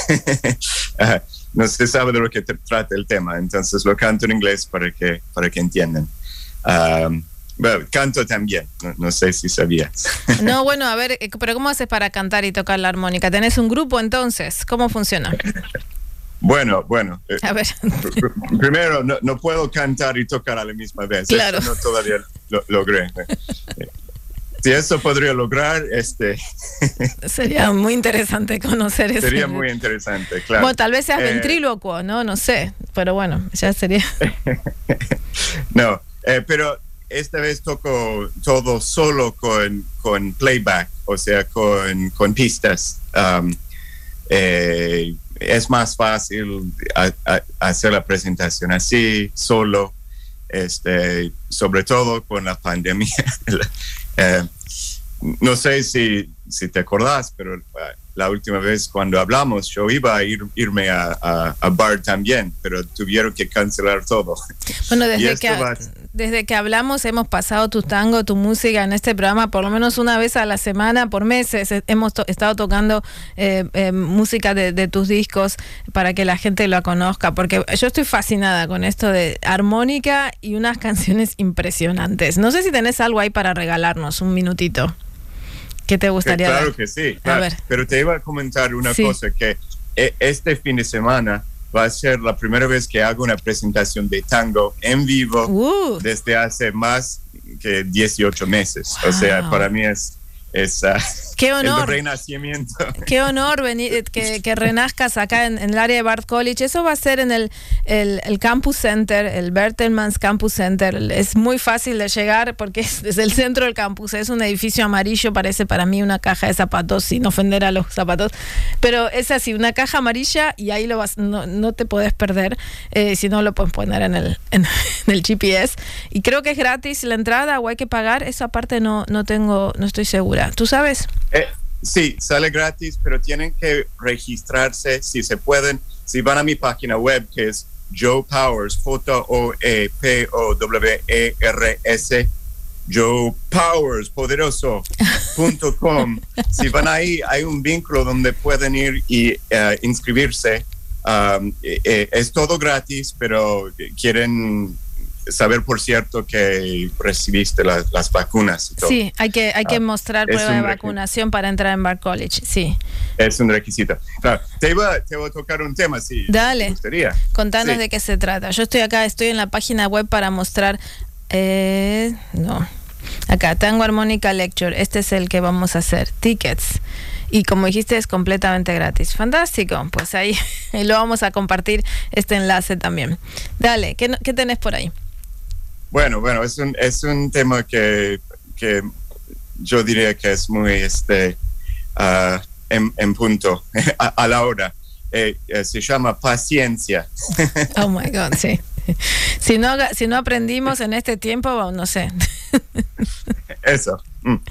no se sabe de lo que trata el tema, entonces lo canto en inglés para que entiendan. Bueno, canto también, no sé si sabías. No, bueno, a ver, pero ¿cómo haces para cantar y tocar la armónica? ¿Tenés un grupo entonces? ¿Cómo funciona? Bueno, a ver. Primero no puedo cantar y tocar a la misma vez. Claro. Eso no todavía lo logré. Si eso podría lograr, sería muy interesante conocer eso. Sería muy interesante, claro. Bueno, tal vez seas ventrílocuo, no sé, pero bueno, ya sería. No, pero esta vez toco todo solo con playback, o sea, con pistas. Es más fácil hacer la presentación así, solo, sobre todo con la pandemia. No sé si te acordás, pero la última vez cuando hablamos yo iba a irme a Bard también, pero tuvieron que cancelar todo. Bueno, desde que hablamos hemos pasado tu tango, tu música en este programa por lo menos una vez a la semana, por meses. Hemos estado tocando música de tus discos para que la gente lo conozca, porque yo estoy fascinada con esto de armónica y unas canciones impresionantes. No sé si tenés algo ahí para regalarnos, un minutito. ¿Qué te gustaría Claro dar? que sí, A claro. ver. Pero te iba a comentar una cosa, que este fin de semana va a ser la primera vez que hago una presentación de tango en vivo desde hace más que 18 meses. O sea, para mí es ¡Qué honor! el renacimiento. Qué honor venir, que renazcas acá en el área de Bard College. Eso va a ser en el Campus Center, el Bertelmans Campus Center. Es muy fácil de llegar porque es desde el centro del campus. Es un edificio amarillo, parece para mí una caja de zapatos, sin ofender a los zapatos. Pero es así, una caja amarilla y ahí no te podés perder. Si no, lo puedes poner en el GPS. Y creo que es gratis la entrada o hay que pagar. Esa parte no estoy segura. ¿Tú sabes? Sí, sale gratis, pero tienen que registrarse si se pueden. Si van a mi página web, que es Joe Powers, JoePowers, Joe Powers, poderoso.com. Si van ahí, hay un vínculo donde pueden ir y inscribirse. Es todo gratis, pero quieren saber, por cierto, que recibiste las vacunas y todo. Sí, hay que mostrar prueba de vacunación para entrar en Bard College, sí. Es un requisito. Claro, te iba a tocar un tema, si te gustaría. Contanos de qué se trata. Yo estoy en la página web para mostrar... Acá, Tango Armónica Lecture. Este es el que vamos a hacer. Tickets. Y como dijiste, es completamente gratis. Fantástico. Pues ahí lo vamos a compartir este enlace también. Dale, ¿qué tenés por ahí? Bueno, es un tema que yo diría que es muy en punto, a la hora. Se llama paciencia. Oh my God, sí. Si no aprendimos en este tiempo, no sé. Eso.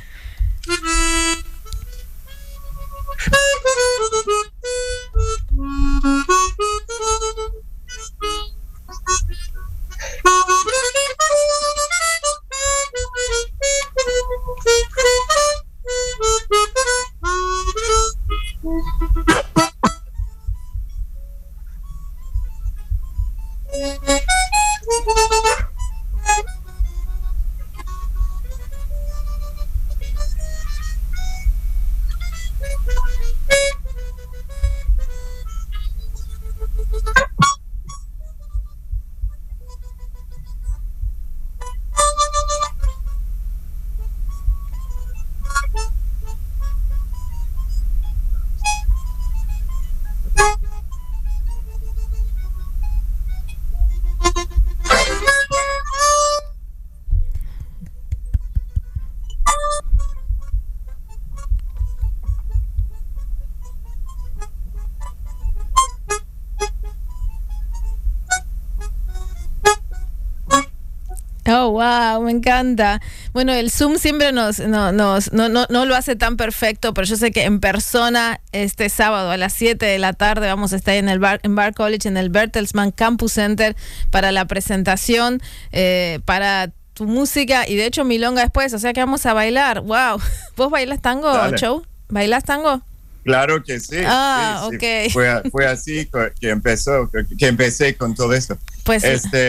Oh, wow, me encanta. Bueno, el Zoom siempre no lo hace tan perfecto, pero yo sé que en persona este sábado a las 7 de la tarde vamos a estar en Bard College, en el Bertelsmann Campus Center para la presentación, para tu música y de hecho milonga después, o sea que vamos a bailar. Wow. ¿Vos bailas tango, Joe? ¿Bailas tango? Claro que sí. Ah, sí. ok. Fue así que empecé con todo esto. Pues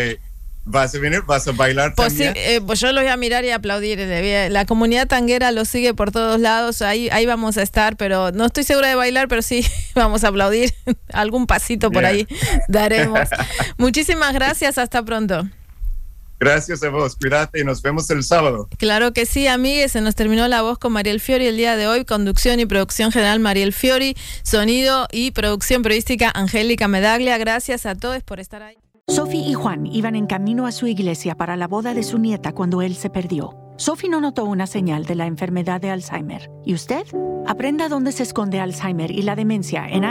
¿vas a venir? ¿Vas a bailar también? Pues yo los voy a mirar y aplaudir. La comunidad tanguera lo sigue por todos lados. Ahí vamos a estar, pero no estoy segura de bailar, pero sí vamos a aplaudir. Algún pasito por ahí daremos. Muchísimas gracias. Hasta pronto. Gracias a vos. Cuídate y nos vemos el sábado. Claro que sí, amigues. Se nos terminó La Voz con Mariel Fiori el día de hoy. Conducción y producción general Mariel Fiori. Sonido y producción periodística Angélica Medaglia. Gracias a todos por estar ahí. Sophie y Juan iban en camino a su iglesia para la boda de su nieta cuando él se perdió. Sophie no notó una señal de la enfermedad de Alzheimer. ¿Y usted? Aprenda dónde se esconde Alzheimer y la demencia en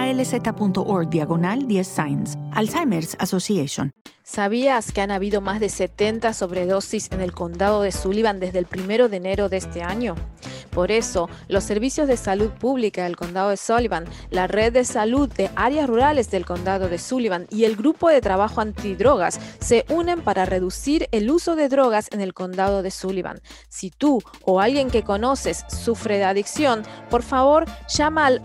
alz.org/10 signs. Alzheimer's Association. ¿Sabías que han habido más de 70 sobredosis en el condado de Sullivan desde el 1 de enero de este año? Por eso, los servicios de salud pública del condado de Sullivan, la red de salud de áreas rurales del condado de Sullivan y el grupo de trabajo antidrogas se unen para reducir el uso de drogas en el condado de Sullivan. Si tú o alguien que conoces sufre de adicción, por favor, llama al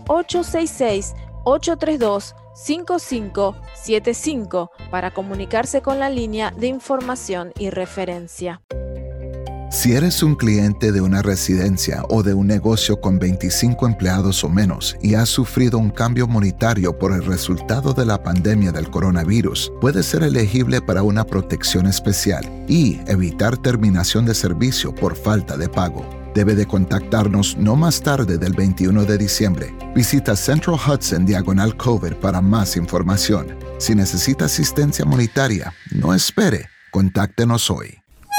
866-832-5575 para comunicarse con la línea de información y referencia. Si eres un cliente de una residencia o de un negocio con 25 empleados o menos y has sufrido un cambio monetario por el resultado de la pandemia del coronavirus, puedes ser elegible para una protección especial y evitar terminación de servicio por falta de pago. Debe de contactarnos no más tarde del 21 de diciembre. Visita Central Hudson Diagonal COVID para más información. Si necesita asistencia monetaria, no espere. Contáctenos hoy.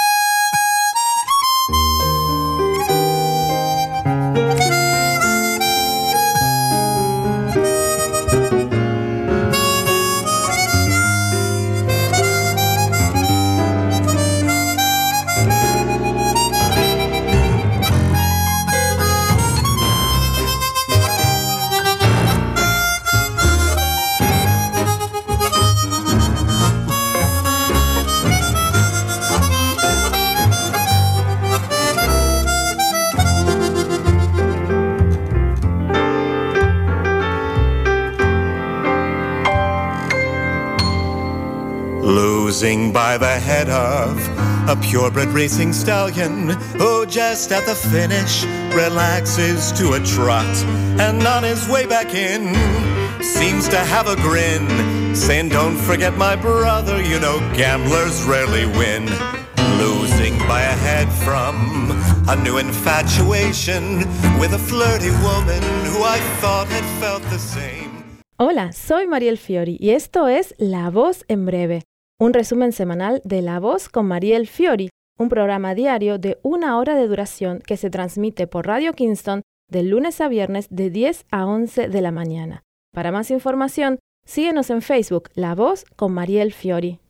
Losing by the head of a purebred racing stallion who just at the finish relaxes to a trot, and on his way back in seems to have a grin, saying don't forget my brother, you know gamblers rarely win. Losing by a head from a new infatuation with a flirty woman who I thought had felt the same. Hola, soy Mariel Fiori y esto es La Voz en Breve, un resumen semanal de La Voz con Mariel Fiori, un programa diario de 1 hora de duración que se transmite por Radio Kingston de lunes a viernes de 10 a 11 de la mañana. Para más información, síguenos en Facebook, La Voz con Mariel Fiori.